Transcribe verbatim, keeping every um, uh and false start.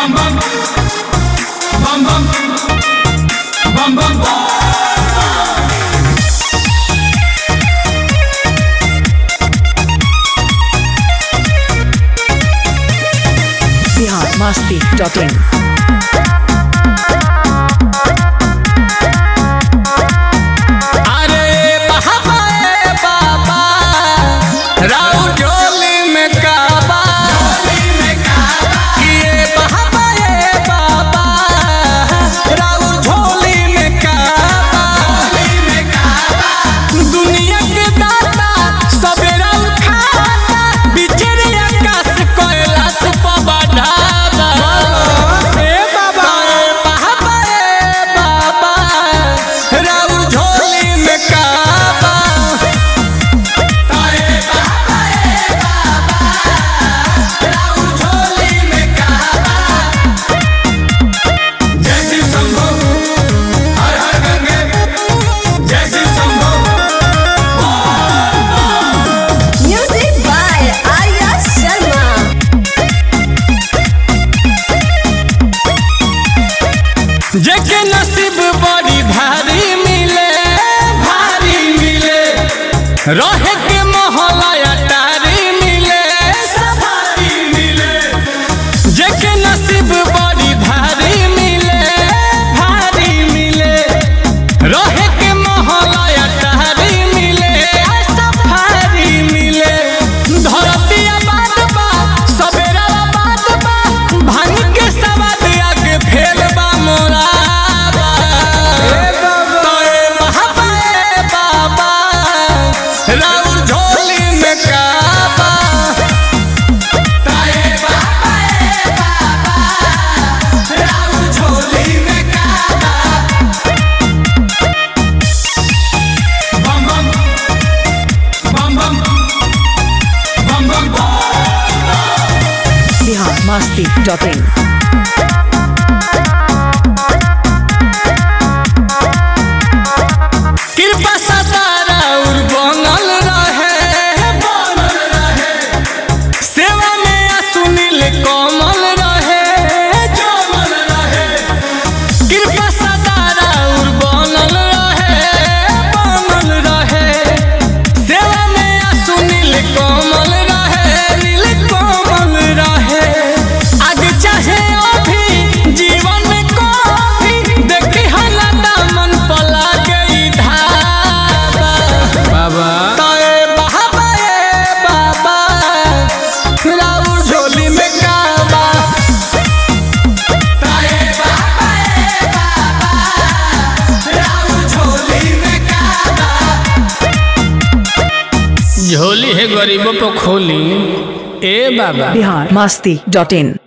bum bum bum bum bum bum Bihar Masti dot in. जेके नसीब बड़ी भारी मिले भारी मिले रहे के मोहला अटारी मिले सफारी मिले जेके नसीब बड़ी भारी मिले भारी मिले रहे के मोहला अटारी मिले सफारी मिले धरती आबाद बा सवेरा आबाद बा भांग के सवाद आगे फेल बा मोरा बिहार मस्ती डॉट इन। कृपा सतारा उर बनल रहे बनल रहे सेवा में सुनील कमल रहे जमल रहे कृपा सतारा उर बनल रहे बनल रहे सेवा में सुनील कमल रहे नील कमल रहे आज चाहे अभी जीवन को भी देखी हला दामन पला गई धाबा बाबा ताए बाबा ए बाबा राउर झोली में काबा ताए बाबा ए बाबा राउर झोली में काबा झोली है गरीबों को खोली ए बाबा। बिहार मस्ती डॉट इन।